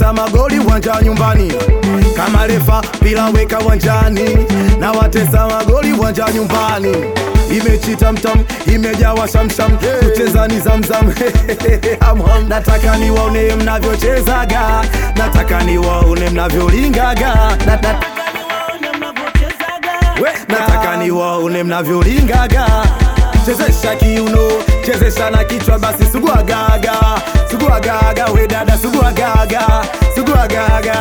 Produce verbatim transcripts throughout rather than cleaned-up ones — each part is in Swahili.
watesa magoli uwanja nyumbani, kama refa bila weka uwanjani, na watesa magoli uwanja nyumbani. Imechita mtam, imejawa shamsham, kucheza ni zamzam. Nataka niwaone mnavyochezaga, nataka niwaone mnavyolingaga, nataka niwaone mnavyolingaga. Chezesha kiuno, chezesha na kichwa, basi sugua gaga, sugua gaga, we dada sugua gaga, sugua gaga.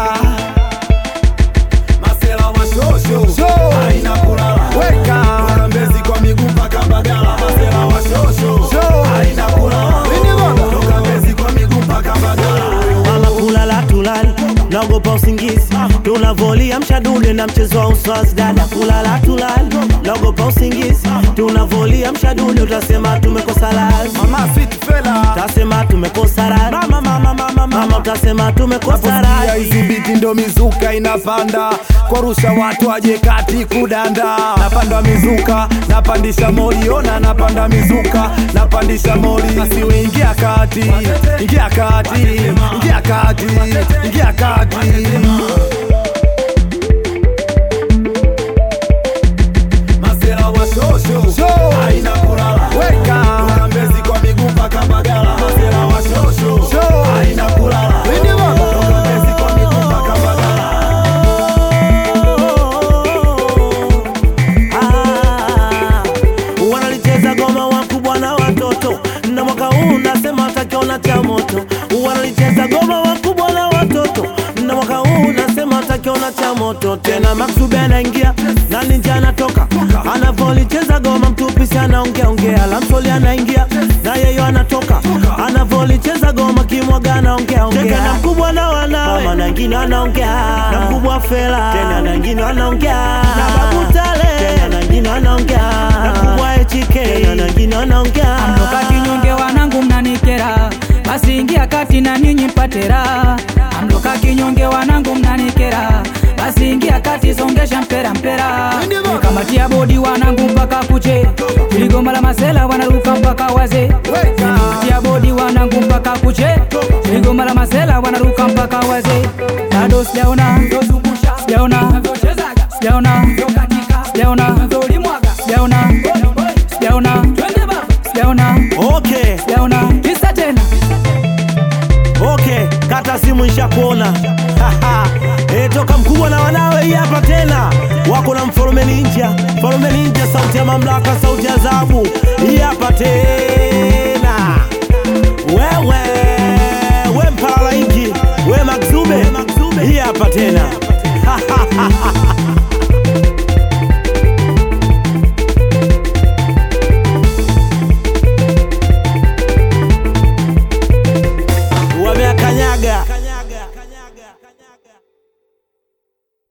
Masela wa shosho, haina kulala, weka Mbezi kwa miguu mpaka Mbagala. Masela wa shosho, haina kulala, toka Mbezi kwa miguu mpaka Mbagala. Mama kulala tulali, naogopa usingizi, tunavolia mshadude na mchezo wa uswazi. Dada kulala tulali, naogopa usingizi, tunavolia mshadude, utasema tumekosa lazi. Mama sweet fella, utasema tumekosa razi. Mama mama mama mama, utasema tumekosa razi. Hizi biti ndo mizuka inapanda, kwa rusha watu aje kati kudanda. Napanda mizuka, napandisha mori, ona napanda mizuka, napandisha mori. Basi we ingia kati, ingia kati, ingia kati, ingia kati. Masela wa shosho, haina kulala, weka toka Mbezi kwa miguu mpaka Mbagala. Masela wa shosho, haina kulala, toka Mbezi kwa miguu mpaka Mbagala. Wanalicheza goma wakubwa na watoto, na mwaka huu nasema takiona cha moto. Wanalicheza goma wakubwa na watoto, na mwaka huu nasema takiona cha moto. Tena Maksube anaingia na Ninja anatoka, anavolicheza goma mtupisi anaongea ongea. Lamsoli anaingia na yeyo anatoka, anavolicheza goma kimwaga anaongea ongea. Cheka na mkubwa na wanawe, mama na ngine anaongea, na mkubwa fela tena na ngine anaongea, na babu tale tena na ngine anaongea, na mkubwa echike tena na ngine anaongea. Amloka kinyonge wanangu mnanikera, basi ingia kati na ninyi mpatera. Amloka kinyonge wanangu mnanikera, basi ingia kati songesha mpera mpera. Kamatia bodi wanangu mpaka kuche, Ligoma la Masela wanaruka mpaka waze. Kamatia bodi wanangu mpaka kuche, Ligoma la Masela wanaruka mpaka waze. Nado sijaona, sijaona, sijaona, sijaona, sijaona, sijaona, sijaona. Okay, sijaona kisa tena. Okay, kata simu nisha kuona. E, toka mkubwa na wanawe hii hapa tena. Wako na Mfalme Ninja, Mfalme Ninja, sauti ya mamlaka, sauti ya adhabu. Hii hapa tena.